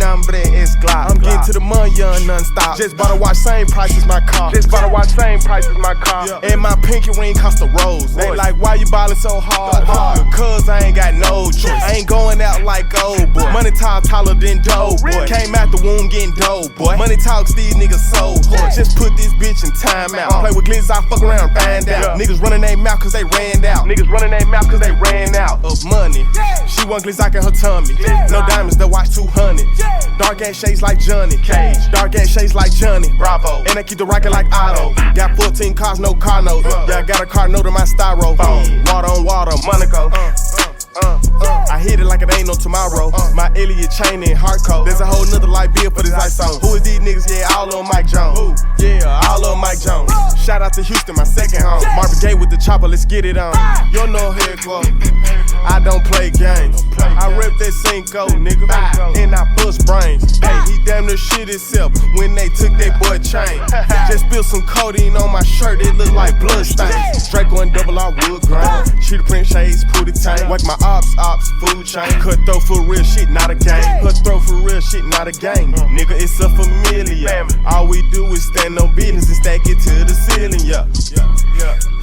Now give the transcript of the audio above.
hombre es Glock. I'm getting to the money, young, non-stop. Just bought a watch, same price as my car. And my pinky ring cost a rose. They like, why you ballin' so hard? Cause I ain't got no choice. I ain't going out like old boy. Money talk taller than dough, boy. Came out the womb getting dope, boy. Money talks, these niggas so hard. Just put this bitch in time out. Play with glitz, I fuck around and find out. Niggas running their mouth cause they ran out. Of money. She want glitz in her tummy. No diamonds, the watch 200. Dark ass shades like Johnny Cage. Dark ass shades like Johnny Bravo. And I keep the rocket like Otto. Got 14 cars, no car notes. Yeah, I got a car note in my styrofoam. Water on water, Monaco. I hit it like it ain't no tomorrow. My Elliot chain in hardcore. There's a whole nother light bill for this ice on. Who is these niggas? Yeah, all on Mike Jones. Yeah, all on Mike Jones. Shout out to Houston, my second home. Marvin Gaye with the chopper, let's get it on. You know head club. I don't play games. I rep that Cinco, nigga. And I bust brains. Hey, he damn near shit himself when they took that boy chain. Just spilled some codeine on my shirt, it look like blood stains. Draco and double R wood grain. Shoot the print shades, put it tank. Whack my ops, food chain. Cutthroat for real shit, not a game. Cutthroat for real shit, not a game. Nigga, it's a familiar. All we do is stand on business and stack it to the ceiling, yeah.